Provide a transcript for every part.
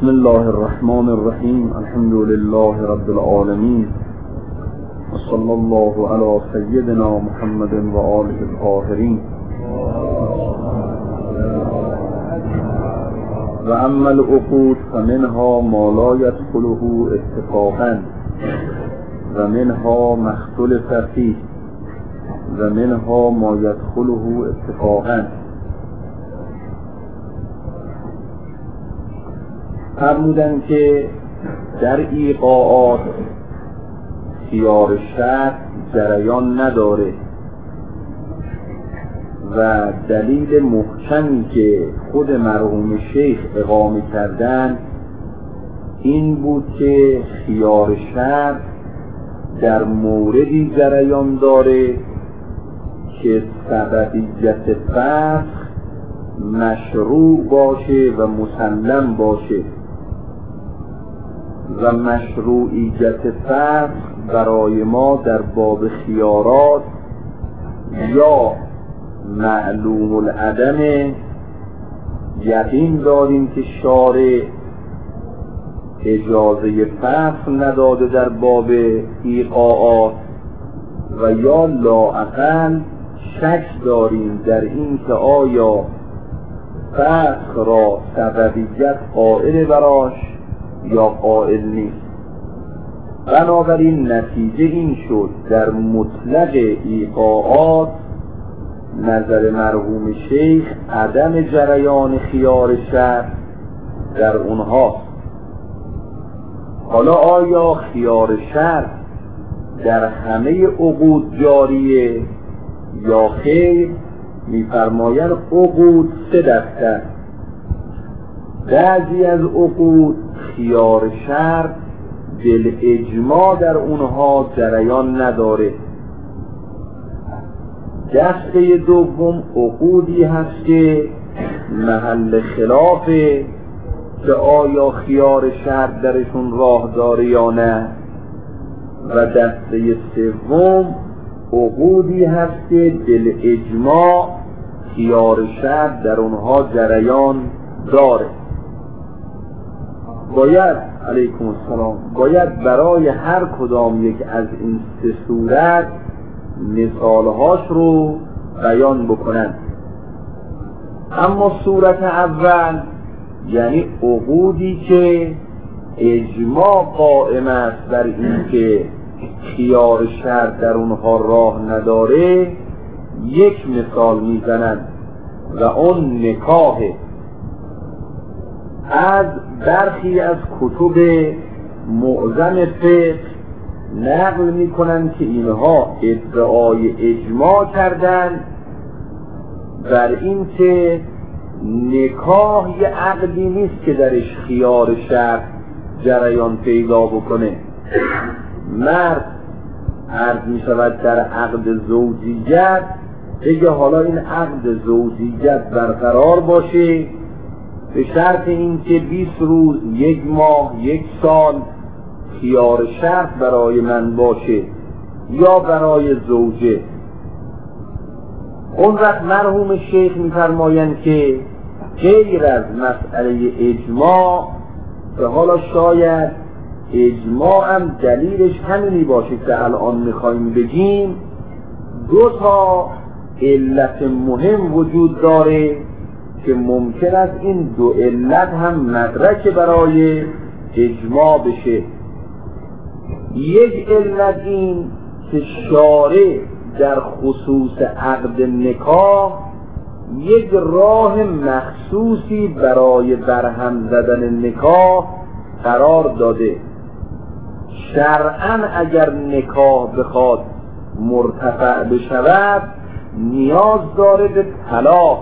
بسم الله الرحمن الرحیم. الحمد لله رب العالمین و صلی الله علی سیدنا محمد و آله الطاهرین. و اما العقود فمنها ما لا يدخله اتفاقا و منها ما اختلف فیه و منها ما يدخله اتفاقا. فرمودن که در ایقاعات خیار شرط جریان نداره و دلیل محکمی که خود مرحوم شیخ اقامه کردن این بود که خیار شرط در موردی جریان داره که سببیت فسخ مشروع باشه و مسلم باشه و مشروعیت فسخ برای ما در باب خیارات یا معلوم العدم یقین داریم که شارع اجازه فسخ نداده در باب ایقاعات و یا لااقل شک داریم در این که آیا فسخ را سببیت قائل براش یا قائل نیست. بنابراین نتیجه این شد در مطلق ایقاعات نظر مرحوم شیخ عدم جریان خیار شرط در اونها. حالا آیا خیار شرط در همه عقود جاریه یا خیر؟ می‌فرمایند عقود سه دسته. بعضی از عقود خیار شرط بالاجماع در اونها جریان نداره. دسته دوم عقودی هست که محل خلافه که آیا خیار شرط درشون راه داره یا نه. و دسته سوم عقودی هست که بالاجماع خیار شرط در اونها جریان داره. علیکم السلام. باید برای هر کدام یک از این سه صورت مثالهاش رو بیان بکنن. اما صورت اول یعنی عقودی که اجماع قائم است بر این که خیار شرط در اونها راه نداره، یک مثال میزنن و اون نکاح. از برخی از کتب معظم فقه نقل میکنن که اینها ادعای اجماع کردن بر این که نکاح یه عقدی نیست که درش خیار شرط جریان پیدا بکنه. مرد عرض می شود در عقد زوجیت بگه حالا این عقد زوجیت برقرار باشه به شرط این که 20 روز، 1 ماه، 1 سال خیار شرط برای من باشه یا برای زوجه. اون وقت مرحوم شیخ می‌فرمایند که غیر از مسئله اجماع که حالا شاید اجماع هم دلیلش همینی باشه که الان میخوایم بگیم، 2 تا علت مهم وجود داره که ممکن است این 2 علت هم مدرک برای اجماع بشه. یک علت این که شارع در خصوص عقد نکاح یک راه مخصوصی برای برهم زدن نکاح قرار داده. شرعاً اگر نکاح بخواد مرتفع بشود نیاز داره به طلاق.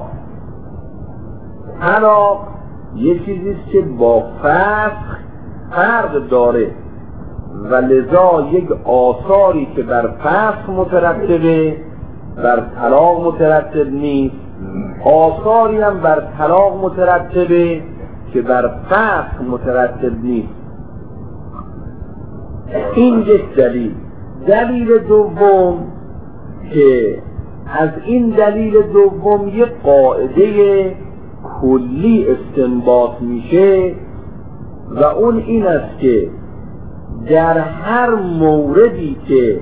طلاق یه چیزیست که با فسخ فرق داره و لذا یک آثاری که بر فسخ مترتبه بر طلاق مترتب نیست، آثاری هم بر طلاق مترتبه که بر فسخ مترتب نیست. این یک دلیل. دلیل دوم که از این دلیل دوم یک قاعده کلی استنباط میشه و اون این است که در هر موردی که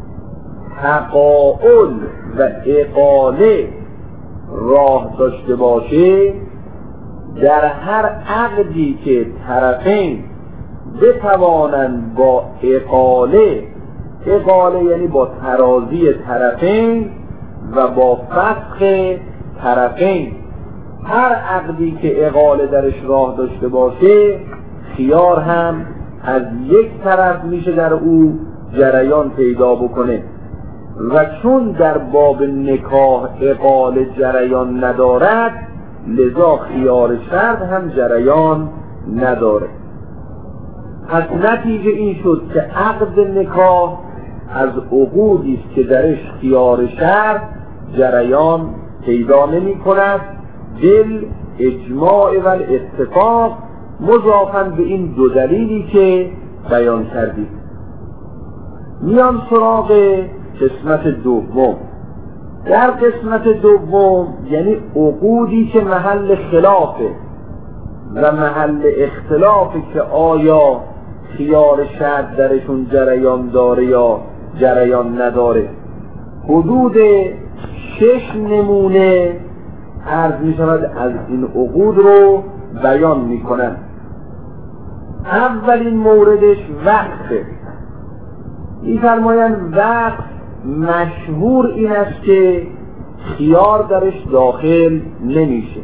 تقاعد و اقاله راه داشته باشه، در هر عقدی که طرفین بتوانند با اقاله یعنی با ترازی طرفین و با فسخ طرفین، هر عقدی که اقاله درش راه داشته باشه خیار هم از یک طرف میشه در او جریان پیدا بکنه. و چون در باب نکاح اقاله جریان ندارد، لذا خیار شرط هم جریان نداره. پس نتیجه این شد که عقد نکاح از عقودی است که درش خیار شرط جریان پیدا نمی کند، دل اجماع و اتفاق، مضافاً به این دو دلیلی که بیان کردیم. میان سراغ قسمت دوم. در قسمت دوم یعنی عقودی که محل خلافه و محل اختلافه که آیا خیار شرط درشون جریان داره یا جریان نداره. حدود 6 نمونه عرض می شود از این عقود رو بیان می کنن. اولین موردش وقفه. می فرمایند وقف مشهور این است که خیار درش داخل نمیشه.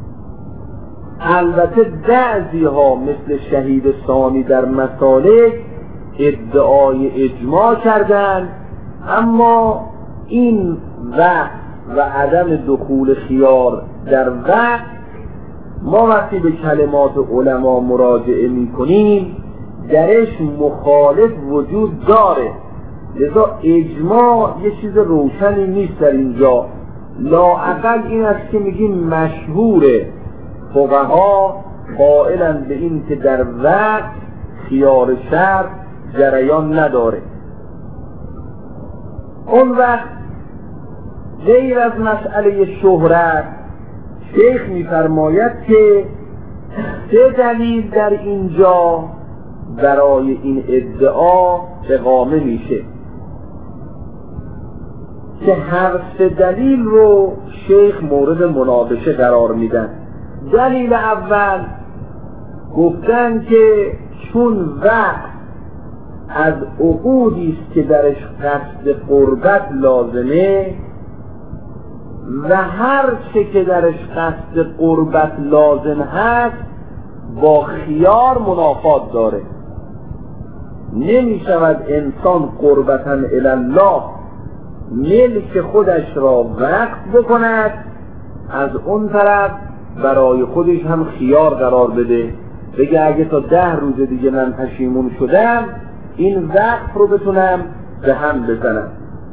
البته بعضی ها مثل شهید ثانی در مسالک ادعای اجماع کردند، اما این وقت و عدم دخول خیار در وقت، ما وقتی به کلمات علما مراجعه می کنیم درش مخالف وجود داره، لذا اجماع یه چیز روشنی نیست در اینجا. لااقل این است که میگیم مشهوره، فقها قائلند به این که در وقت خیار شرط جریان نداره. اون وقت غیر از مسئله شهرت، شیخ می‌فرماید که 3 دلیل در اینجا برای این ادعا اقامه میشه که هر 3 دلیل رو شیخ مورد مناقشه قرار میدن. دلیل اول گفتن که چون وقت از عقودی است که درش قصد قربت لازمه و هر چه که درش قصد قربت لازم هست با خیار منافات داره. نمی شود انسان قربتاً الالله ملک خودش را وقف بکند، از اون طرف برای خودش هم خیار قرار بده، بگه اگه تا 10 روز دیگه من پشیمون شدم این وقف رو بتونم به هم بزنم.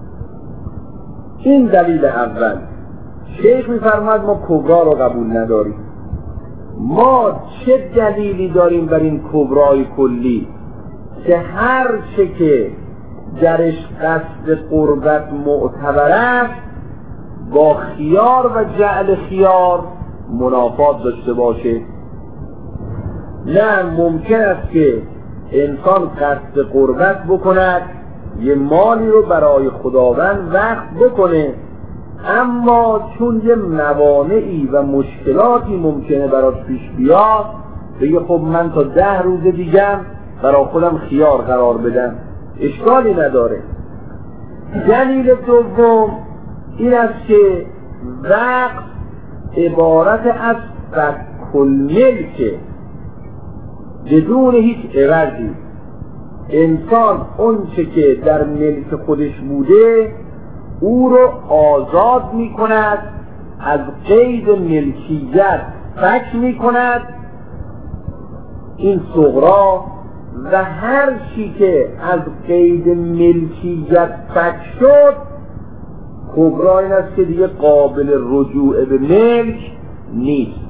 این دلیل اول. شیخ می‌فرماید ما کبرا رو قبول نداریم. ما چه دلیلی داریم بر این کبرای کلی که هر چه که درش قصد قربت معتبر است با خیار و جعل خیار منافات داشته باشه؟ نه، ممکن است که انسان قصد قربت بکند، یه مالی رو برای خداوند وقف بکنه، اما چون یه موانعی و مشکلاتی ممکنه براش پیش بیاد بگه خب من تا 10 روز دیگم برای خودم خیار قرار بدم، اشکالی نداره. دلیل دوم این است که وقت عبارت از فک الملک بدون هیچ عوضی. انسان اون چه که در ملک خودش بوده او رو آزاد می کند، از قید ملکیت فک می کند، این صغرا، و هر چی که از قید ملکیت فک شد کبرا این است که دیگه قابل رجوع به ملک نیست.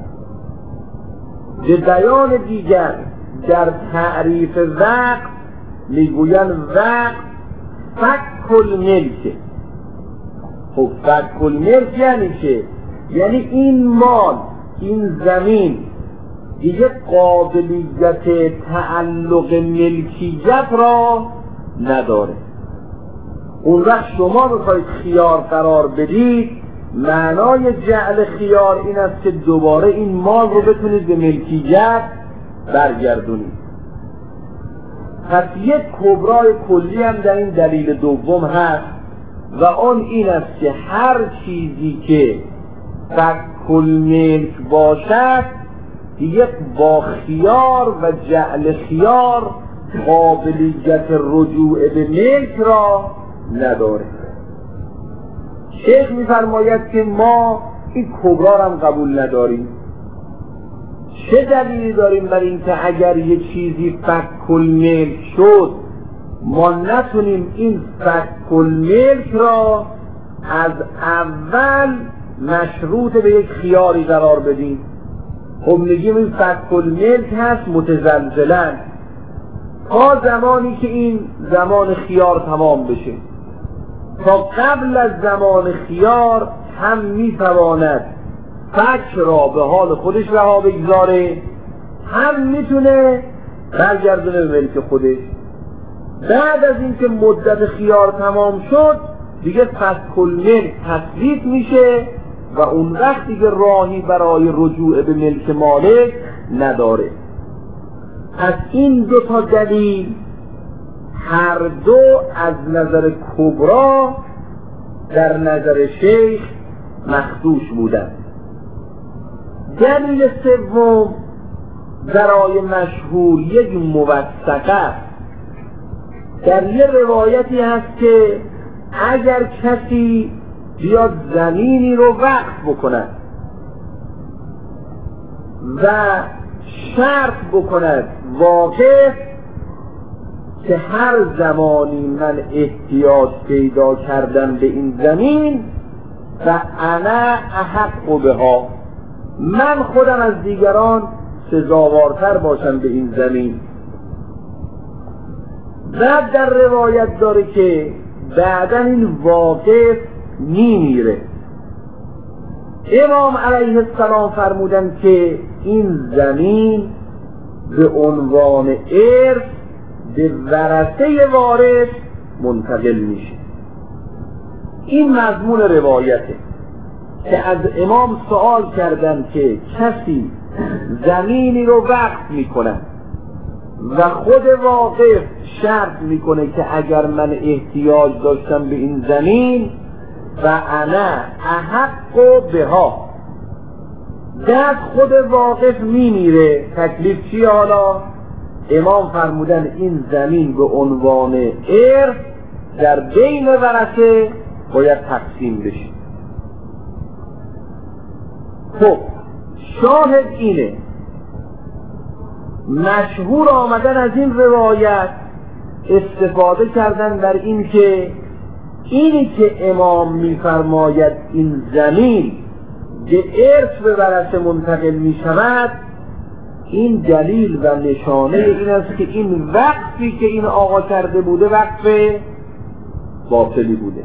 به بیان دیگر در تعریف وقت میگویند وقت فک الملک. خب فک الملک یعنی چه؟ یعنی این مال، این زمین دیگه قابلیت تعلق ملکیت را نداره. اون وقت شما میخواید خیار قرار بدید، معنای جعل خیار این است که دوباره این مال رو بتونید به ملکیت برگردونید. پس یک کبرای کلی هم در این دلیل دوم هست و آن این است که هر چیزی که فک الملک باشد دیگه با خیار و جعل خیار قابلیت رجوع به ملک را نداره. شیخ می‌فرماید که ما این کبرا هم قبول نداریم. چه دلیلی داریم بر این که اگر یه چیزی فک الملک شد ما نتونیم این فک الملک را از اول مشروط به یک خیاری قرار بدیم؟ خب میگیم این فک الملک هست متزلزلا تا زمانی که این زمان خیار تمام بشه. تا قبل از زمان خیار هم میتواند فک را به حال خودش رها بگذاره، هم میتونه برگردونه به ملک خودش. بعد از اینکه مدت خیار تمام شد دیگه فک الملک تثبیت میشه و اون وقت دیگه راهی برای رجوع به ملک مالک نداره. پس این دو تا دلیل هر دو از نظر کبرا در نظر شیخ مخدوش بودند. دلیل سوم برای مشهور یک موثقه در یه روایتی هست که اگر کسی بیاد زمینی رو وقف بکند و شرط بکند واقف که هر زمانی من احتیاج پیدا کردم به این زمین و انا احق بها، من خودم از دیگران سزاوارتر باشم به این زمین. بعد در روایت داره که بعدا این واقف میمیره. امام علیه السلام فرمودن که این زمین به عنوان ارث به ورثه وارث منتقل میشه. این مضمون روایته که از امام سوال کردن که کسی زمینی رو وقف میکنه و خود واقف شرط میکنه که اگر من احتیاج داشتم به این زمین و انا احق بها، بعد خود واقف میمیره، تکلیف چی حالا؟ امام فرمودن این زمین به عنوان ارث در بین ورثه باید تقسیم بشه. خب شاهد اینه مشهور آمدن از این روایت استفاده کردن بر این که اینی که امام میفرماید این زمین به ارث به ورثه منتقل می شود، این دلیل و نشانه این است که این وقفی که این آقا کرده بوده وقف باطلی بوده.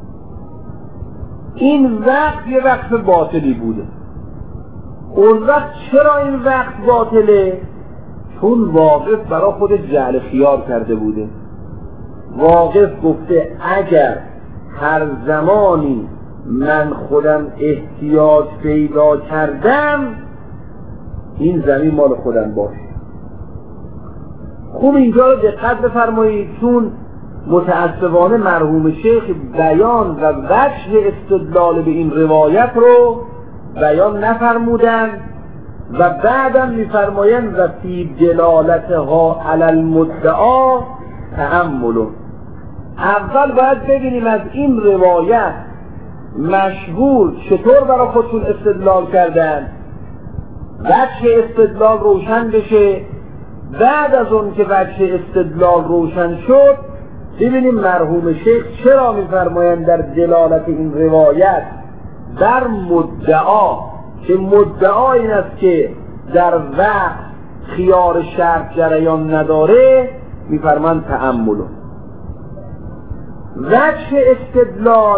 این وقف یه وقف باطلی بوده. اون وقت چرا این وقف باطله؟ چون واقف برای خود جعل خیار کرده بوده. واقف گفته اگر هر زمانی من خودم احتیاج پیدا کردم این زمین مال خودم باشه. خوب اینجا رو دقت بفرمایید، چون متاسفانه مرحوم شیخ بیان و وجه استدلال به این روایت رو بیان نفرمودن و بعدم میفرمایند و فی دلالتها علی المدعا تأمل. اول باید ببینیم از این روایت مشهور چطور برای خودشون استدلال کردن، وجه استدلال روشن بشه. بعد از اون که وجه استدلال روشن شد ببینیم مرحوم شیخ چرا میفرمایند در دلالت این روایت در مدعا، که مدعا این است که در وقت خیار شرط جریان نداره، میفرمایند تأمل. وجه استدلال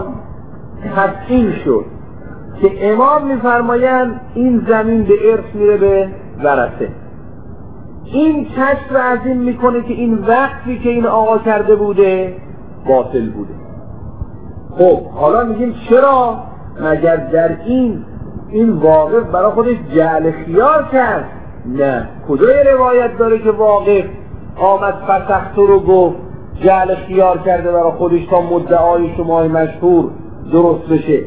تبیین شد که امام میفرمایند این زمین به ارث میره به ورثه. این کشف رو از این میکنه که این وقتی که این آقا کرده بوده باطل بوده. خب حالا میگیم چرا؟ مگر در این واقف برای خودش جعل خیار کرد؟ نه، کجای روایت داره که واقف آمد فسختو رو گفت جعل خیار کرده برای خودش تا مدعای شما مشهور درست بشه؟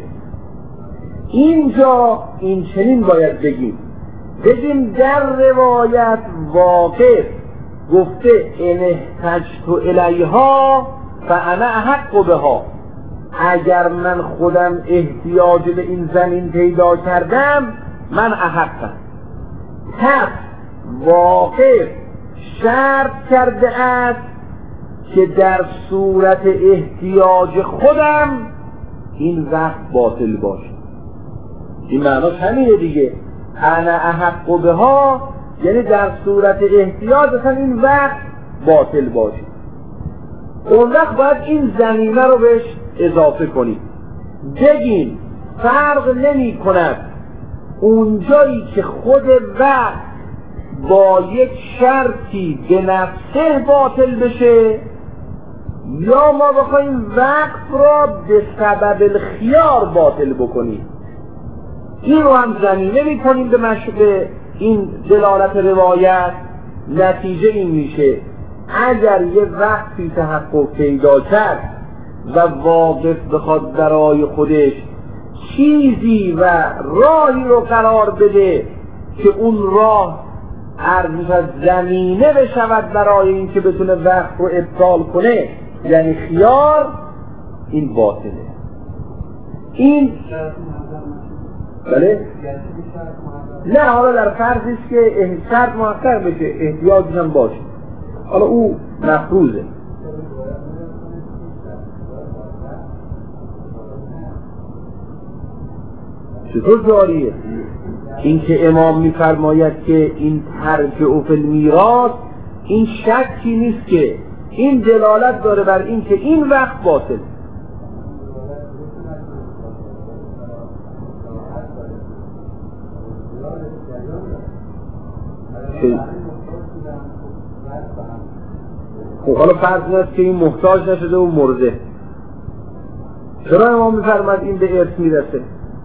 اینجا این چنین باید بگیم در روایت واقف گفته ان احتجت الیها فانا احق بها، اگر من خودم احتیاج به این زمین پیدا کردم من احقم. پس واقف شرط کرده است که در صورت احتیاج خودم این وقت باطل باشه. این معناش همینه دیگه، انا احق بها، یعنی در صورت احتیاج اصلا این وقت باطل باشه. اون وقت باید این زمینه رو بهش اضافه کنیم، بگیم فرق نمی کند اونجایی که خود وقت با یک شرطی به نفسه باطل بشه یا ما بخوایم وقت را به سبب الخیار باطل بکنیم. این رو هم زمینه میکنیم به این دلالت روایت. نتیجه این میشه اگر یه وقتی تحقق پیدا کرد و واقف بخواد برای خودش چیزی و راهی رو قرار بده که اون راه ارزش زمینه بشود برای این که بتونه وقت رو ابطال کنه، یعنی خیار، این باطله. این بله؟ نه، حالا در فرضش که شرط محقق بشه احتیاج هم باشه، حالا او مفروضه. چطور جاریه؟ این که امام میفرماید که این ترجع فی المیراث، این شکی نیست که این دلالت داره بر این که این وقت باطل. خب حالا فرض نیست که این محتاج نشده و مرده، چرا امام میفرماید این به ارث میرسه؟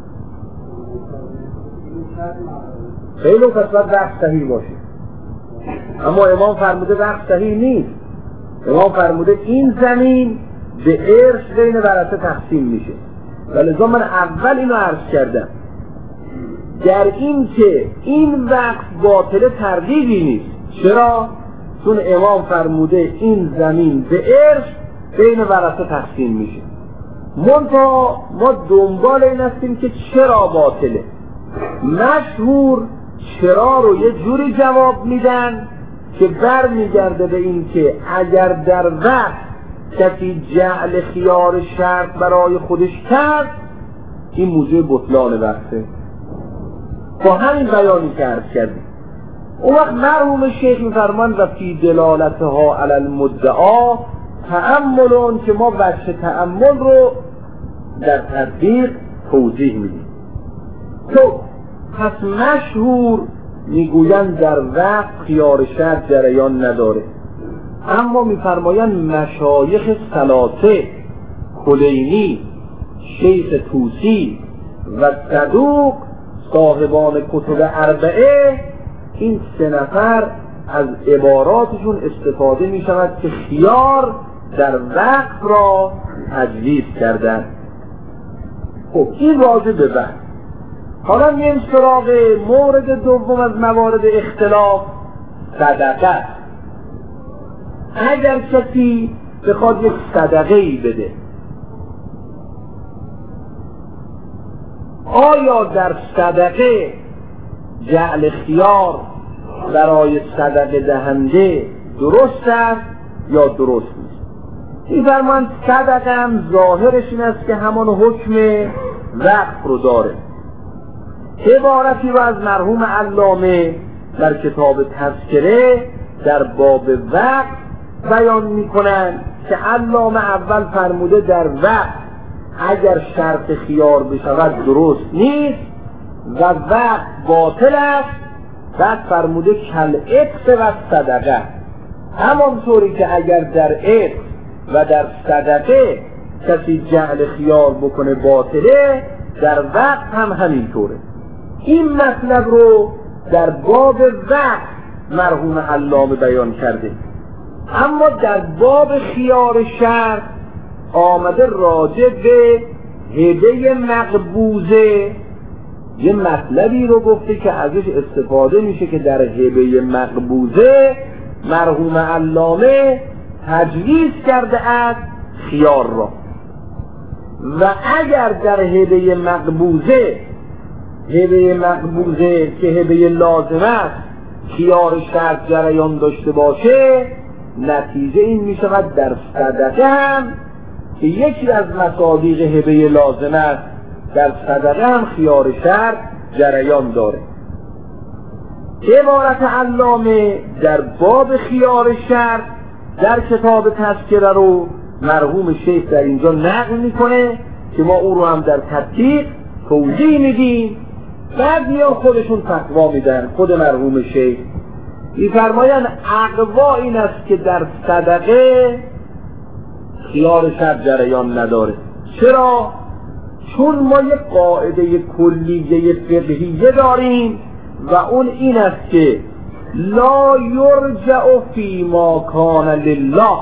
خیلی پس باید وقت صحیح باشه، اما امام فرموده وقت صحیح نیست. امام فرموده این زمین به ارث بین ورثه تقسیم میشه. ولذا من اول اینو عرض کردم، در این که این وقت باطل تردیدی نیست. چرا؟ چون امام فرموده این زمین به ارث بین ورثه تقسیم میشه. منتها ما دنبال این هستیم که چرا باطله. مشهور چرا رو یه جوری جواب میدن که بر میگرده به این که اگر در وقت کسی جعل خیار شرط برای خودش کرد این موجب بطلان وقته. با همین بیانی که عرض کردیم اون وقت مرحوم شیخ میفرمان و فی دلالتها علی المدعا تأملون، که ما وجه تأمل رو در تطبیق توضیح میدیم. تو پس مشهور میگویند در وقت خیار شرط جریان نداره، اما میفرمایند مشایخ ثلاثه کلینی، شیخ طوسی و صدوق صاحبان کتب اربعه، این سه نفر از عباراتشون استفاده می شود که خیار در وقت را تجویز کردن. خب این راجع به وقت. حالا میایم سراغ مورد دوم از موارد اختلاف، صدقه. اگر کسی بخواد یک صدقه‌ای بده، آیا در صدقه جعل خیار برای صدقه دهنده درست است یا درست نیست؟ می‌فرمایند صدقه هم ظاهرش این است که همان حکم وقف رو داره. عبارتی رو از مرحوم علامه در کتاب تذکره در باب وقف بیان می‌کنند که علامه اول فرموده در وقف اگر شرط خیار بشود درست نیست و وقت باطل است، بعد فرموده کل عتق و صدقه، همانطوری که اگر در عتق و در صدقه کسی جعل خیار بکنه باطله، در وقت هم همینطوره. این مطلب رو در باب وقت مرحوم علامه بیان کرده، اما در باب خیار شرط آمده راجع به هبه مقبوضه یه مطلبی رو گفته که ازش استفاده میشه که در هبه مقبوضه مرحوم علامه تجویز کرده از خیار را، و اگر در هبه مقبوضه که هبه لازم است خیار شرط جریان داشته باشه، نتیجه این می شود در صدقه هم که یکی از مصادیق هبه لازم است، در صدقه هم خیار شرط جریان داره. عبارت علامه در باب خیار شرط در کتاب تذکره رو مرحوم شیخ در اینجا نقل میکنه که ما او رو هم در تدقیق توضیح میدیم، بعد میان خودشون فتوا میدن. خود مرحوم شیخ میفرمایند اقوا این است که در صدقه خیار شرط جریان نداره. چرا؟ چون ما یک قاعده کلیه فقهیه داریم و اون این است که لا یرجع فی ما کان لله،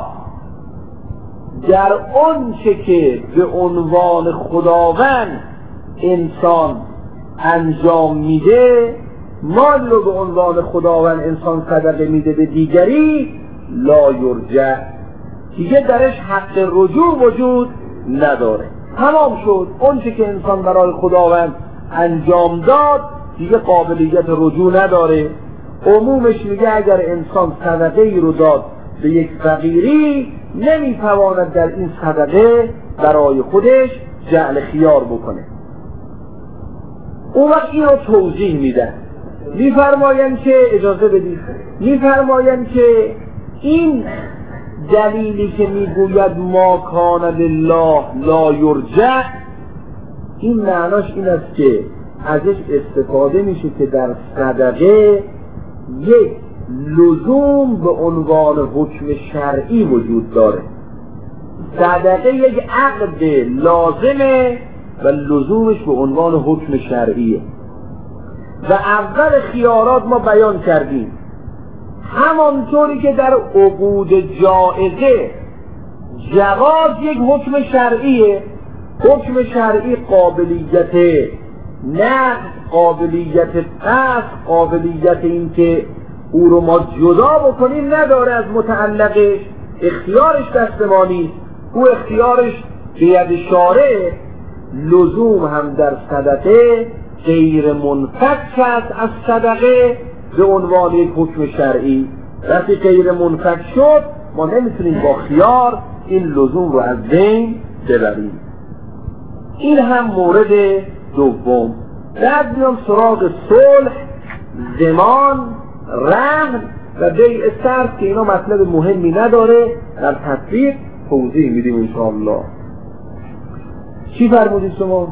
در اون چه که به عنوان خداوند انسان انجام میده، مال رو به عنوان خداوند انسان صدقه میده به دیگری، لا یرجع، دیگه درش حق رجوع وجود نداره. تمام شد، اون چه که انسان برای خداوند انجام داد دیگه قابلیت رجوع نداره. عمومش میگه اگر انسان صدقه ای رو داد به یک فقیری، نمیتواند در این صدقه برای خودش جعل خیار بکنه. اون وقت این رو توضیح میدن، میفرماین که اجازه بدید، میفرماین که این دلیلی که میگوید ما کان لله لا یرجع، این معناش این است که ازش استفاده میشه که در صدقه یک لزوم به عنوان حکم شرعی وجود داره. صدقه یک عقد لازمه و لزومش به عنوان حکم شرعیه. و اول خیارات ما بیان کردیم همانطوری که در عقود جائزه جواز یک حکم شرعیه، حکم شرعی قابلیت نقض، قابلیت قصد، قابلیت این که او رو ما جدا بکنیم نداره از متعلقش، اختیارش دست ما نیست، او اختیارش به ید شارع. لزوم هم در صدقه غیر منفک است از صدقه به عنوان یک حکم شرعی. وقتی غیر منفک شد ما نمیتونیم با خیار این لزوم رو از بین ببریم. این هم مورد دوم. بعد میام سراغ صلح، ضمان، رهن و بیع صرف که اینا مطلب مهمی نداره، در تطبیق توضیح میدیم انشاءالله. چی فرمودید شما؟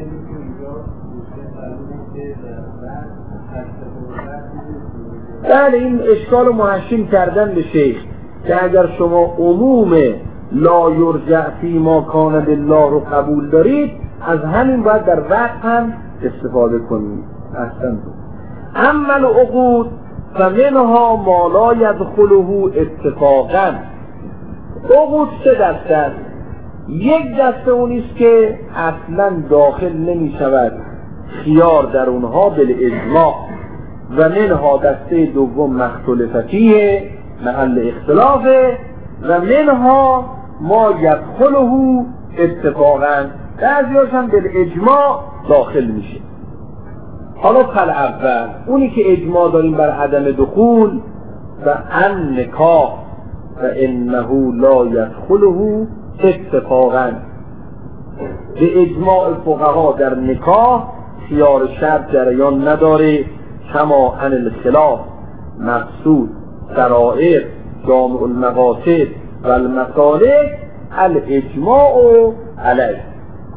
بله، این اشکال رو محشیم کردن به شیخ که اگر شما عموم لا یرجع فی ما کان لله رو قبول دارید، از همین باید در وقت هم استفاده کنید. احسن. اما العقود فمنها ما لا یدخله اتفاقا. عقود سه دسته است. یک دسته اونیست که اصلا داخل نمی شود خیار در اونها بالاجماع، و منها دسته دوم مختلف فیه، محل اختلافه، و منها ما یدخله اتفاقا، بعضیاش هم بالاجماع داخل میشه. حالا فل اول اونی که اجماع داریم بر عدم دخول و ان نکاح و انه لا یدخله اتفاقا، به اجماع فقها در نکاح خیار شرط جریان نداره، کما ان الخلاف مقصود سرائر جامع المقاصد و المصالح الاجماع علیه.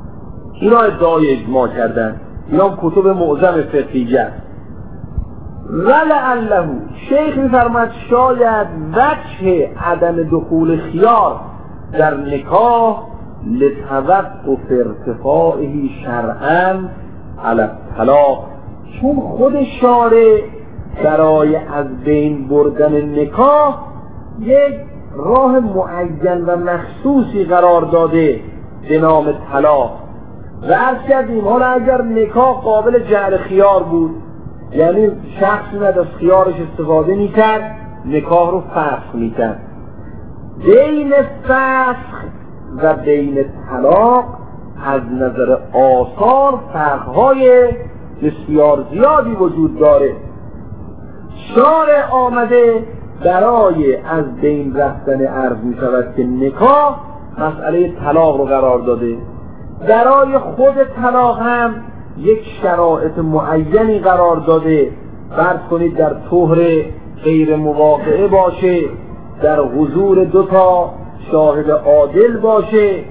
اینا ادعای اجماع کردن، اینا کتب معظم فقهیه است. ولعله شیخ می‌فرماید شاید وجه عدم دخول خیار در نکاح لتوقف ارتفاعه شرعاً علی الطلاق، چون خود شارع برای از بین بردن نکاح یک راه معین و مخصوصی قرار داده به نام طلاق. و عرض کردیم حالا اگر نکاح قابل جعل خیار بود، یعنی شخصی از خیارش استفاده میکرد، نکاح رو فسخ میکرد. بین فسخ و بین طلاق از نظر آثار فرقهای بسیار زیادی وجود داره. شارع آمده برای از بین رفتن عرض می شود که نکاح مسئله طلاق رو قرار داده. برای خود طلاق هم یک شرایط معینی قرار داده. فرض کنید در طهر غیر مواقعه باشه، در حضور دو تا شاهد عادل باشه،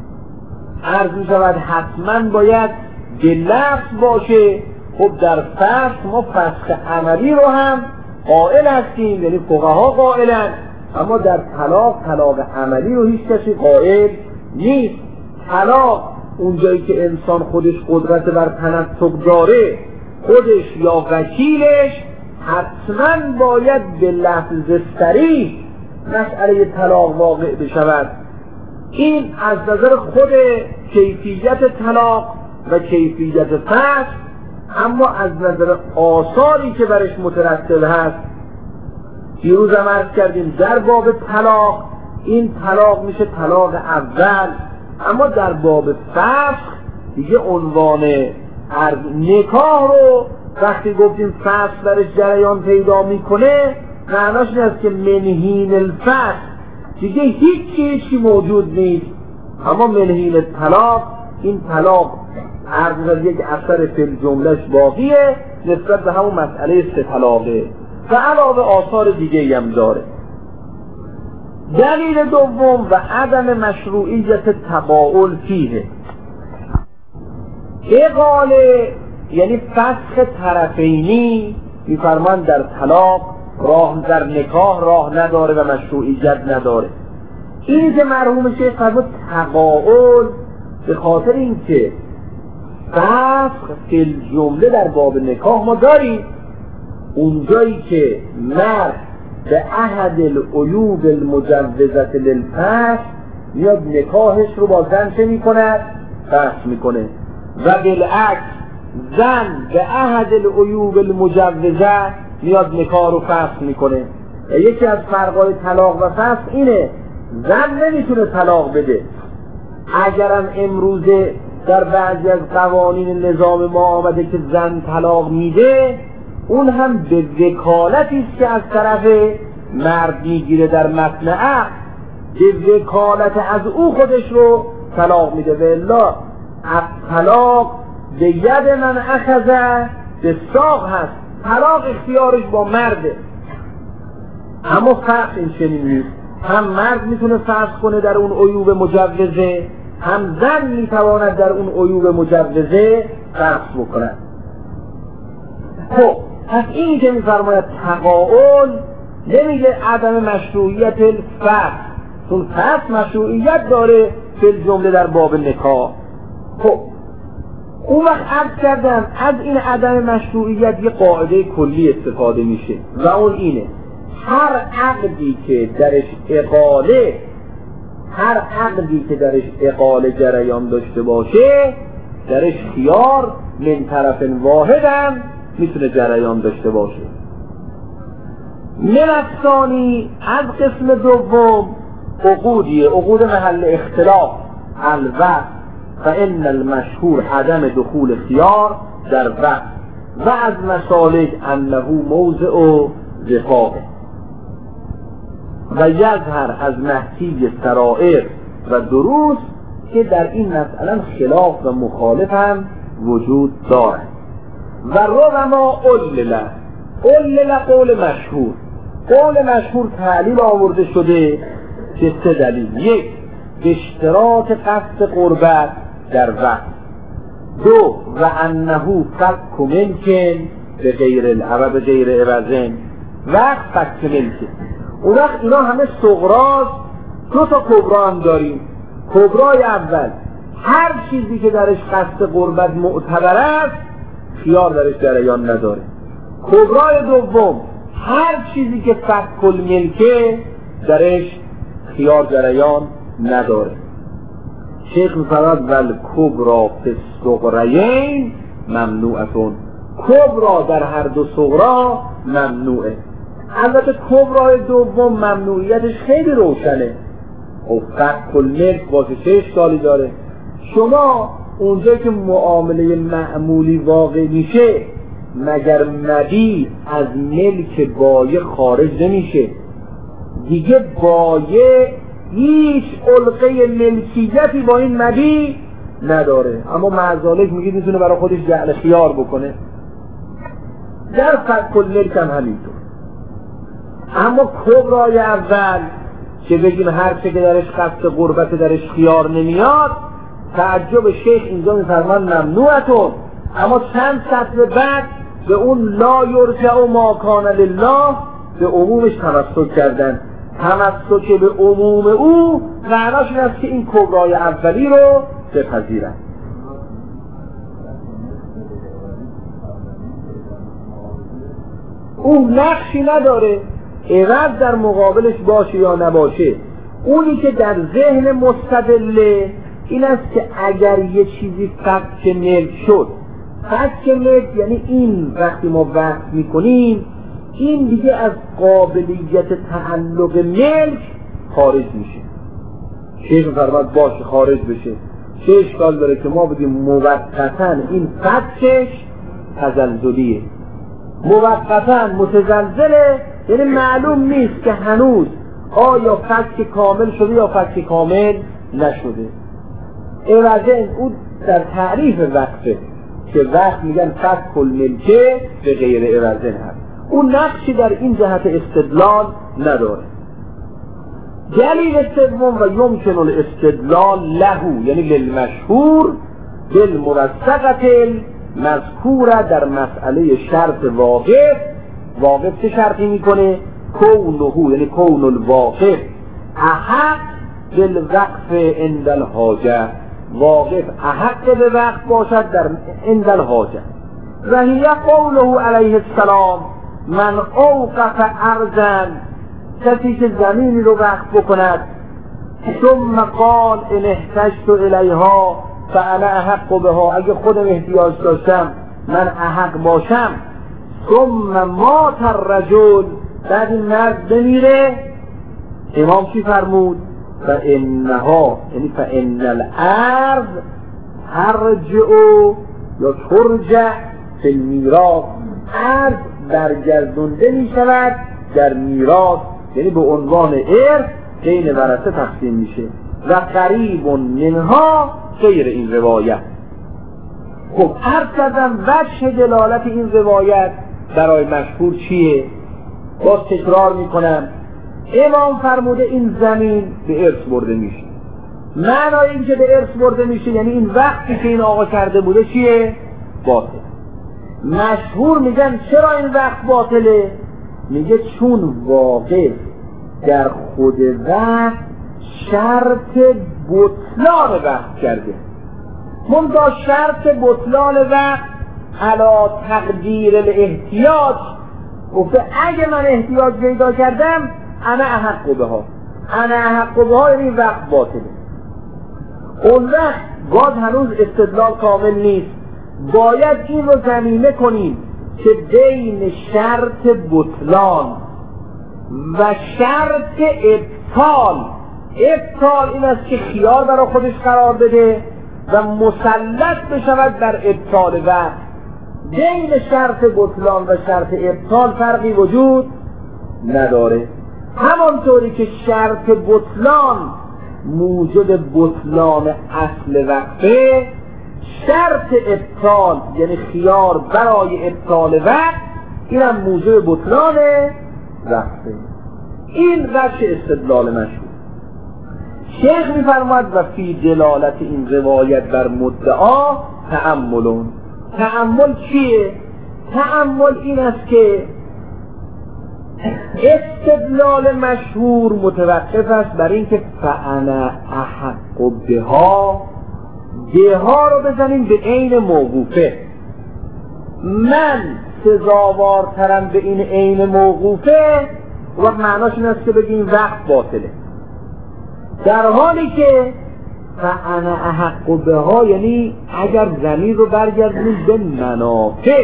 عرض می شود حتما باید به لفظ باشه. خب در فسخ ما فسخ عملی رو هم قائل هستیم، یعنی فقها قائلن، اما در طلاق عملی رو هیچ کسی قائل نیست. طلاق اونجایی که انسان خودش قدرت بر تنطق داره، خودش یا وکیلش، حتما باید به لفظ صریح مسئله طلاق واقع بشود. این از نظر خود کیفیت طلاق و کیفیت فسخ، اما از نظر آثاری که برش مترتب هست. دیروز هم عرض کردیم در باب طلاق این طلاق میشه طلاق اول، اما در باب فسخ دیگه عنوان نکاح رو وقتی گفتیم فسخ درش جریان پیدا میکنه، معناش این است که منهین الفسخ دیگه هیچی موجود نیست. اما منهین طلاق، این طلاق عرض یک اثر فی جملهش باقیه نسبت به همون مسئله سه طلاقه و علاوه آثار دیگه هم داره. دلیل دوم و عدم مشروعیت تقاول فیه، اقاله یعنی فسخ طرفینی میفرمان در طلاق راه، در نکاح راه نداره و مشروعیت نداره. این که مرحوم شیخ فرمود تقاول به خاطر این که فسخ فی جمله در باب نکاح ما داریم، اونجایی که مرد به احد العیوب المجوزة للفسخ میاد نکاحش رو با زن چه میکند؟ فسخ میکنه. و بالعکس زن به احد العیوب المجوزة میاد نکاح رو فسخ میکنه. یکی از فرقای طلاق و فسخ اینه، زن نمیتونه طلاق بده. اگرم امروزه در بعضی از قوانین نظام ما آمده که زن طلاق میده، اون هم به وکالتی است که از طرف مرد میگیره در متن عقد، به وکالت از او خودش رو طلاق میده. و الا طلاق به ید من اخذه به ساق هست، طلاق اختیارش با مرده. اما فسخ این چنین نیست، هم مرد میتونه فسخ کنه در اون عیوب مجوزه، هم زن میتواند در اون عیوب مجوزه فسخ بکنه. خب پس این که میفرماید تقاول نمیگه عدم مشروعیت الفسخ، چون فسخ مشروعیت داره فی جمله در باب نکاح. خب اون وقت عرض کردم از این عدم مشروعیت یه قاعده کلی استفاده میشه و اون اینه، هر عقدی که درش اقاله جریان داشته باشه، درش خیار من طرف واحد هم میتونه جریان داشته باشه. من الثانی از قسم دوم عقودیه، عقود محل اختلاف الوقت فان المشهور عدم دخول خیار در وقت و از مسالک انه موضع وفاق و یظهر از محکی سرائر و دروس که در این مسئله خلاف و مخالف هم وجود دارد. و ربما علل قول مشهور، قول مشهور تعلیل آورده شده که سه دلیل: یک، اشتراط قصد قربت در وقت، دو، و انه فک ممکن به غیر العوض غیر عوضن وقت فک ملکه. اون وقت اینا همه صغراست. دو تا کبرا هم داریم. کبرای اول هر چیزی که درش قصد قربت معتبر است خیار درش جریان نداره. کبرای دوم هر چیزی که فک الملکه درش خیار جریان نداره. شیخ می‌فرماید ول کبرا فی الصغرین ممنوعتون. کبرا در هر دو صغرا ممنوعه. البته کبرای دوم ممنوعیتش خیلی روشنه. فک الملک واسه چه اشکالی داره؟ شما اونجا که معامله معمولی واقع میشه مگر مبیع از ملک بایع خارج نمیشه؟ دیگه بایع هیچ علقه ملکیتی با این مبیع نداره، اما معذالک میگه میتونه برای خودش جعل خیار بکنه. در فک الملک هم همینطور. اما کبرای اول که بگیم هر چه که درش قصد قربت درش خیار نمیاد، تعجب شیخ اینجا میفرمان ممنوعتون. اما چند سطر بعد به اون لا یرجع و ما کان لله به عمومش تمسک کردن. تمسک به عموم او معناش این است که این کبرای اولی رو بپذیرن. اون نقشی نداره عوض در مقابلش باشه یا نباشه. اونی که در ذهن مستدله این است که اگر یه چیزی فک ملک شد، فک ملک یعنی این وقتی ما وقت میکنیم این دیگه از قابلیت تعلق ملک خارج میشه. شیخ فرمود باشه خارج بشه، چه اشکال داره که ما بگیم موقتا این فکش تزلزلیه، موقتا متزلزله، یعنی معلوم نیست که هنوز آیا فک کامل شده یا فک کامل نشده. عوضن اون در تعریف وقته که وقت میگن فک الملکه به غیر عوضن هست. اون نقشی در این جهت استدلال نداره. دلیل سوم و یمکن الاستدلال له یعنی للمشهور بالمرسقة المذکوره در مسئله شرط واقف. واقف چه شرطی میکنه؟ کونه یعنی کون الواقف احق بالوقف عند الحاجه. واقف احق به وقت باشد در عند الحاجه. و هی قوله علیه السلام من اوقف ارضا، کسی که زمینی رو وقف بکند ثم قال ان احتجت الیها فانا احق بها، اگه خودم احتیاج داشتم من احق باشم. ثم مات الرجل، بعد این مرد بمیره، امام چی فرمود؟ فانها یعنی فان الارض ترجع یا ترجع فی المیراث، ارض برگردونده می شود در میراث، یعنی به عنوان ارث بین ورثه تقسیم میشه. و قریب منها غیر این روایت. خب عرض کردم وجه دلالت این روایت برای مشهور چیه؟ باز تکرار میکنم. امام فرموده این زمین به ارث برده میشه. معنای این که به ارث برده میشه یعنی این وقتی که این آقا کرده بوده چیه؟ باطل. مشهور میگن چرا این وقت باطله؟ میگه چون واقع در خود وقت شرط بطلان وقت کرده. منتها شرط بطلان وقت علا تقدیر الاحتیاج گفته اگه من احتیاج پیدا کردم انا احق بها، انا احق بها یعنی وقت باطله. اون وقت باز هنوز استدلال کامل نیست. باید این رو ضمیمه کنیم که بین شرط بطلان و شرط ابطال، ابطال این است که خیار برای خودش قرار بده و مسلط بشود بر ابطال وقت. بین شرط بطلان و شرط ابطال فرقی وجود نداره. همانطوری که شرط بطلان موجب بطلان اصل وقته، شرط ابطال یعنی خیار برای ابطال وقت اینم موجب بطلان وقته. این وجه استدلال مشهور. شیخ میفرماید و فی دلالت این روایت بر مدعا تأملون. تأمل چیه؟ تأمل این است که استدلال مشهور متوقف است بر اینکه فانا احق بها رو بزنیم به عین موقوفه. من سزاوارترم به این عین موقوفه و معناش این است که بگیم وقت باطله، در حالی که فانا احق بها یعنی اگر ضمیر رو برگردیم به منافع،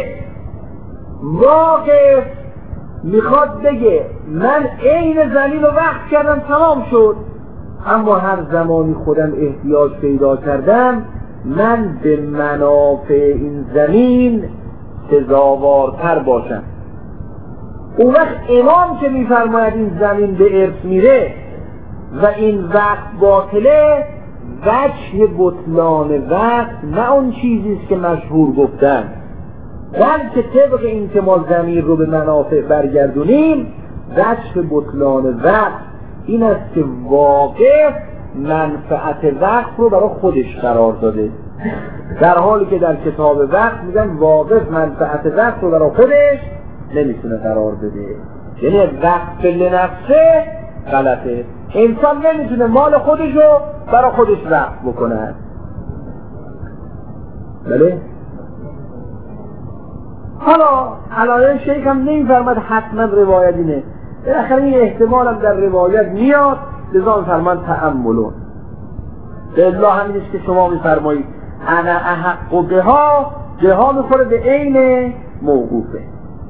واقف میخواد بگه من عین ضمیر رو وقت کردم تمام شد، اما هر زمانی خودم احتیاج پیدا کردم من به منافع این زمین سزاوارتر باشم. اون وقت امام که میفرماید این زمین به ارث میره و این وقت باطله، وجه بطلان وقت نه اون چیزیست که مشهور گفتن، بلکه طبق این که ما ضمیر رو به منافع برگردونیم، وجه بطلان وقت این است که واقف منفعت وقت رو برای خودش قرار داده، در حالی که در کتاب وقت میگن واقف منفعت وقت رو برای خودش نمیتونه قرار بده. یعنی وقت لنفسه غلطه، انسان نمیتونه مال خودش رو برای خودش وقت بکنه. بله؟ حالا علایه شیخ هم نمیفرمد حتما روایت اینه، بالاخره این احتمال هم در روایت میاد، لذا فرمان تأملون. به الله همینش که شما میفرمایید انا احق بها میخوره به عین موقوفه.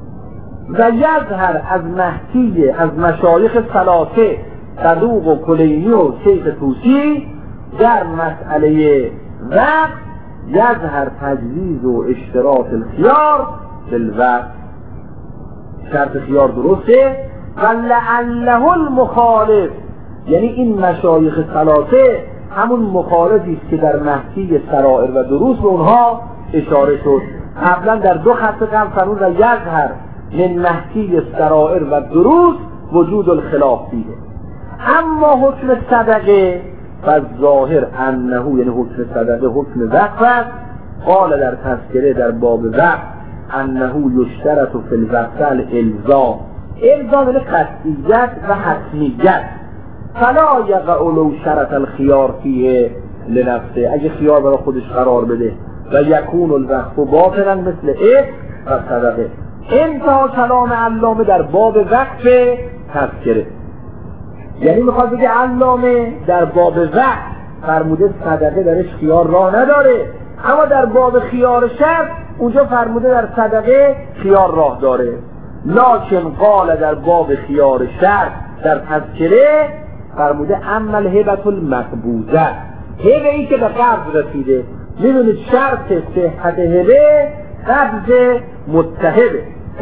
و یظهر از مهدی از مشایخ ثلاثه صدوق و کلینی و شیخ توسی در مسئله وقت یظهر تجویز و اشتراط الخیار بالوقت، شرط خیار درسته. و لعله المخالف، یعنی این مشایخ ثلاثه همون مخالفی است که در مهدی سرائر و دروس به اونها اشاره شد. قبلا در دو خط قبل فرمود و یظهر من مهدی سرائر و دروس وجود الخلاف فیه. اما حکم صدقه و ظاهر انه، یعنی حکم صدقه حکم وقف است. قال در تذکره در باب وقف انه یشترط فی الوقف الالزام، الزام یعنی قطعیت و حتمیت. فلا یقع لو شرط الخیار فیه لنفسه، اگه خیار برای خودش قرار بده و یکون الوقف باطلا مثل عتق و صدقه. انتها کلام علامه در باب وقف تذکره، یعنی میخواد بگه علامه در باب وقف فرموده صدقه درش خیار راه نداره، اما در باب خیار شرط اونجا فرموده در صدقه خیار راه داره. لکن قال در باب خیار شرط در تذکره فرموده عمل هبت المقبوضه، هبه ای که به قبض رسیده. میدونید شرط صحت هبه قبض متهبه.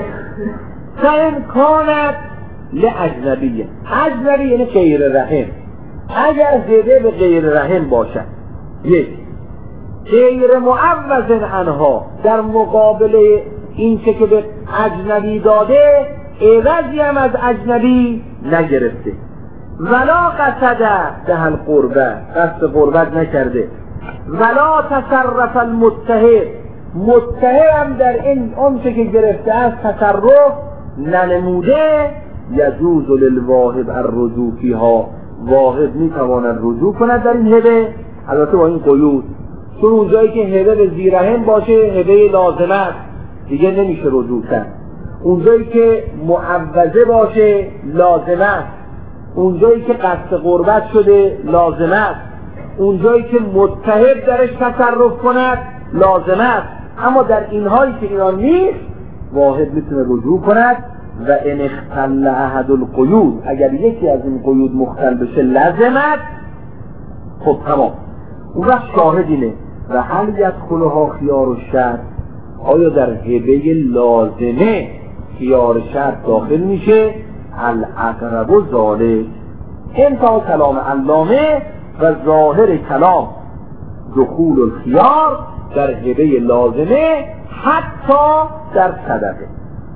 فان کانت لاجنبیه، اجنبی یعنی غیر رحم، اگر هبه به غیر رحم باشد، یک غیر معوض عنها، در مقابل این که به اجنبی داده عوضی هم از اجنبی نگرفته، ولا قصد ده القربه، قصد قربت نکرده، ولا تصرف المتهب، متهب هم در این اون که گرفته است تصرف ننموده، یجوز للواهب الرجوع فیها، واهب میتواند رجوع کند در این هبه، البته با این قیود، چون اونجایی که هبه به زیرهم باشه هبه لازمه است دیگه نمیشه رجوع کرد، اونجایی که معوضه باشه لازمه است، اونجایی که قصد قربت شده لازمه است، اونجایی که متهب درش تصرف کند لازمه است. اما در اینهایی که اینا نیست واحد میتونه رجوع کند. و ان اختل احد القیود، اگر یکی از این قیود مختل بشه لازمت، خب تمام. اون وقت شاهد اینه و هل یدخلها خیار الشرط، آیا در هبه لازمه خیار شرط داخل میشه؟ الاقرب و ذالک. انتها کلام علامه و ظاهر کلام دخول الخیار در هبه لازمه حتی در صدقه.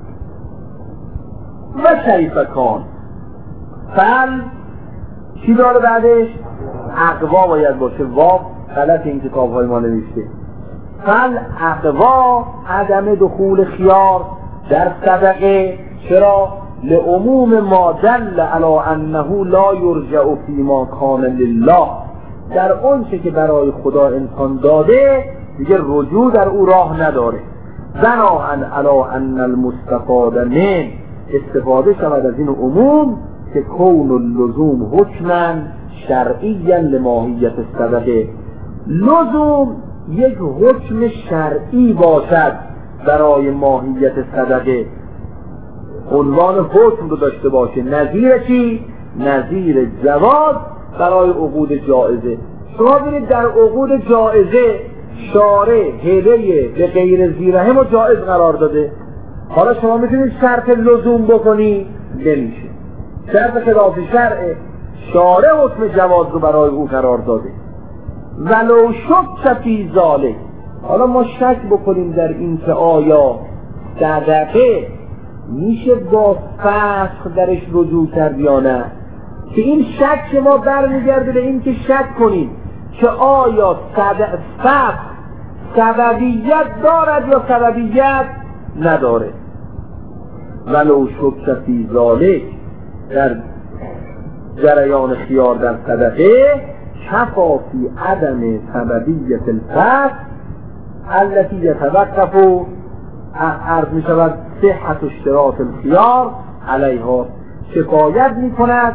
و کیف کان، فعل چی داره بعدش؟ اقوا باید باشه، واو غلط این کتاب های ما نوشته. فالاقوا عدم دخول خیار در صدقه. چرا؟ لعموم ما دل علی انه لا یرجع فیما کان لله، در اون چه که برای خدا انسان داده دیگه رجوع در او راه نداره. بناءً علی ان المستفاد من، استفاده شود از این عموم که کون اللزوم حکماً شرعیاً لماهیت الصدقه، لزوم یک حکم شرعی باشد برای ماهیت صدقه، عنوان حکم رو داشته باشه. نظیر چی؟ نظیر جواز برای عقود جائزه. شما ببینید در عقود جائزه شارع هدیه به غیر ذی رحم رو جائز قرار داده. حالا شما میتونید شرط لزوم بکنی، نمیشه. شرط خلاف شرعه، شارع حکم جواز رو برای او قرار داده. ولو شک فی ذلک، حالا ما شک بکنیم در این که آیا صدقه میشه با فسخ درش رجوع کرد یا نه، که این شک ما برمیگرده به این که شک کنیم که آیا فسخ سببیت دارد یا سببیت نداره. ولو شک فی ذلک، در جریان خیار در صدقه، کفا فی عدم سببیت الفسخ التي یتوقف، عرض می شود صحت اشتراط الخیار علیها، شکایت می کند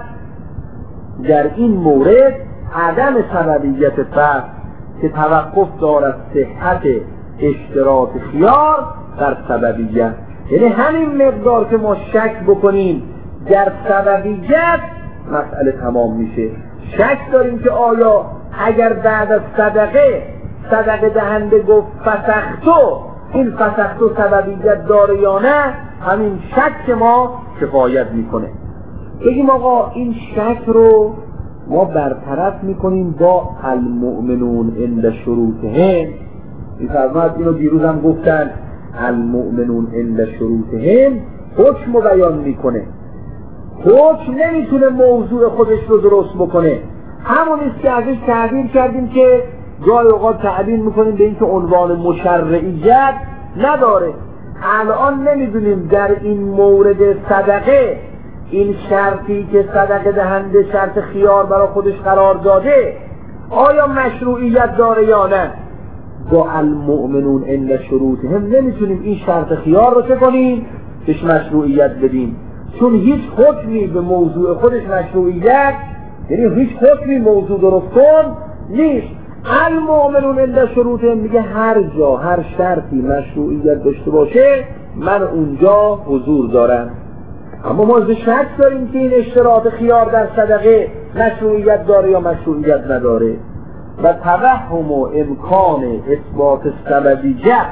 در این مورد عدم سببیت فسخ که توقف دارد صحت اشتراط خیار در سببیت. یعنی همین مقدار که ما شک بکنیم در سببیت مسئله تمام میشه. شک داریم که آیا اگر بعد از صدقه دهنده گفت فسختو، این فسختو سببیت داره یا نه، همین شک ما کفایت میکنه. بگیم آقا این شک رو ما برطرف میکنیم با المؤمنون عند شروطهم. میفرماید اینو دیروز هم گفتن، المؤمنون عند شروطهم حکم رو بیان میکنه. حکم نمیتونه موضوع خودش رو درست بکنه. همونیست که ازش تعبیر کردیم که گاهی اوقات تعبیر میکنیم به این که عنوان مشرعیت نداره. الان نمیدونیم در این مورد صدقه این شرطی که صدقه دهنده شرط خیار برای خودش قرار داده آیا مشروعیت داره یا نه. با المؤمنون عند شروطهم نمیتونیم این شرط خیار رو چه کنیم؟ بهش مشروعیت بدیم، چون هیچ حکمی به موضوع خودش مشروعیت، یعنی هیچ حکمی موضوع درست کن نیست. المؤمنون عند شروطهم میگه هر جا هر شرطی مشروعیت داشته باشه من اونجا حضور دارم. اما ما شک داریم که این اشتراط خیار در صدقه مشروعیت داره یا مشروعیت نداره. و توهم و امکان اثبات سببیت،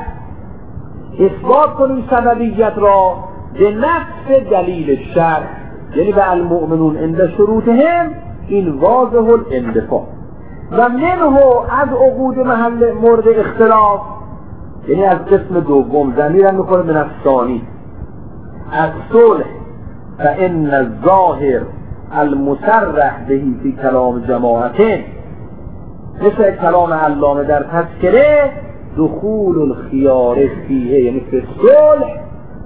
اثبات کنیم سببیت را به نفس دلیل شرع، یعنی به المؤمنون عند شروطهم، این واضح الاندفاع. و منه از عقود محل مورد اختلاف، یعنی از قسم دوم، ضمیرم میخوره به نفسانی، از صلح فان الظاهر المصرح بهی فی کلام جماعتین، مثل کلام علامه در تذکره، دخول الخیار فیه، یعنی فی صلح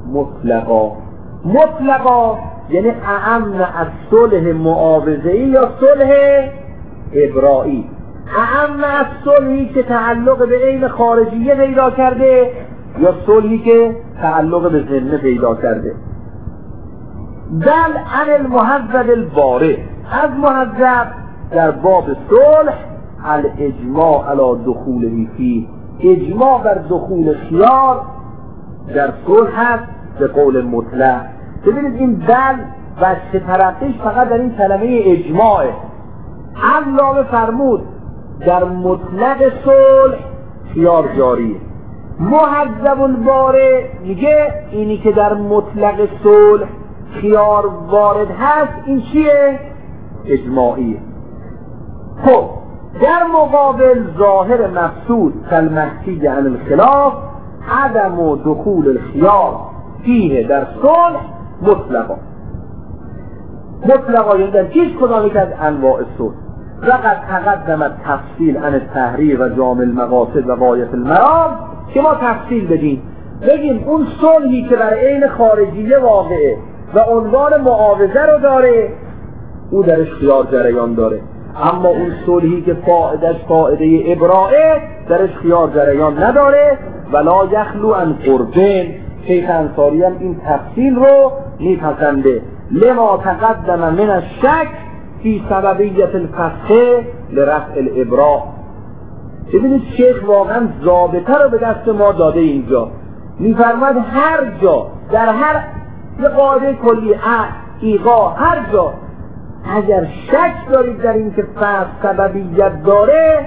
مطلقا یعنی اعم از صلح معاوضه‌ای یا صلح ابرائی، اعم از صلحی که تعلق به عین خارجیه پیدا کرده یا صلحی که تعلق به ذمه پیدا کرده. بل عن المهذب الباره، از مهذب در باب صلح الاجماع علی دخوله فی، اجماع بر دخول خیار در صلح هست به قول مطلق. ببینید این بل و چه ترقیش فقط در این کلمه اجماعه. علامه فرمود در مطلق صلح خیار جاریه. مهذب الباره میگه اینی که در مطلق صلح خیار وارد هست این چیه؟ اجماعیه. خب در مقابل ظاهر مقصود کالمحکی عن الخلاف عدم و دخول الخیار فیه در صلح مطلقا، یعنی در هیچ کدامی که از انواع صلح. وقد تقدم تفصیل عن تحریر و جامع المقاصد و غایت المرام، که ما تفصیل بدیم بگیم اون صلحی که در عین خارجیه واقعه و عنوان معاوضه رو داره، او درش خیار جریان داره، اما اون صلحی که فائدهش فائده ابراءه درش خیار جریان نداره. ولا یخلو عن قربین، شیخ انصاری هم این تفصیل رو میپسنده. لما تقدم من الشک فی سببیت الفسخ لرفع الابراء. ببینید شیخ واقعا ضابطه رو به دست ما داده. اینجا میفرماد هر جا در هر یه قاعده کلی ایقا، هر جا اگر شک دارید در این که فسخ سببیت داره،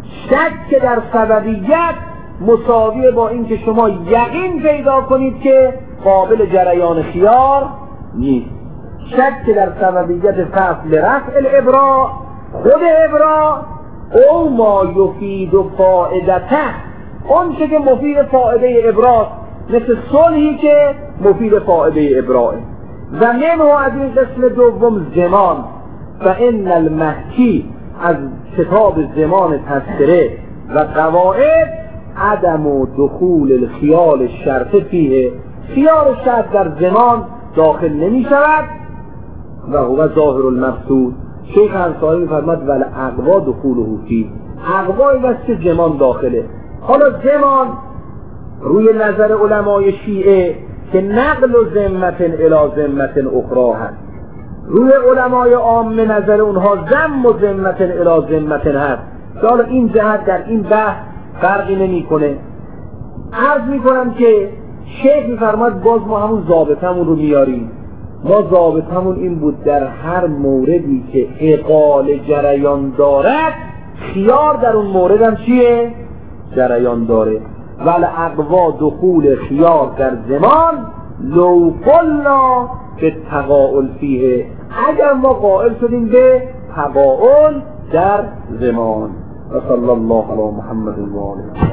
شک در سببیت مساویه با این که شما یقین پیدا کنید که قابل جریان خیار نیست. شک در سببیت فصل رفع الابراء، خود ابراء او ما یفید و فائدته، اون چه که مفید فائده ابراء، مثل صلحی که مفید فائده ابراء. و منه از این قسم دوم زمان، فان المحکی از کتاب زمان تذکره و قواعد عدم و دخول الخیال شرط فیه، خیال شرط در زمان داخل نمی شود و هو ظاهر المقصود. شیخ انصاری فرماد ولی اقوا دخوله فیه، اقوایی بس که زمان داخله. حالا زمان روی نظر علمای شیعه که نقل و ذمت الی ذمت اخرى هست، روی علمای عام نظر اونها ذم و ذمت الی ذمت هست. حالا این جهت در این بحث فرقی نمی کنه. عرض می کنم که شیخ می فرماد باز ما همون ضابطمون رو میاریم. ما ضابطمون این بود در هر موردی که اقال جریان دارد، خیار در اون مورد هم چیه؟ جریان داره. ولی اقوا دخول خیار در زمان لو قلنا به تقاعل فیه، اگر ما قائل شدیم به تقاعل در زمان. و صلی الله علی محمد و آله.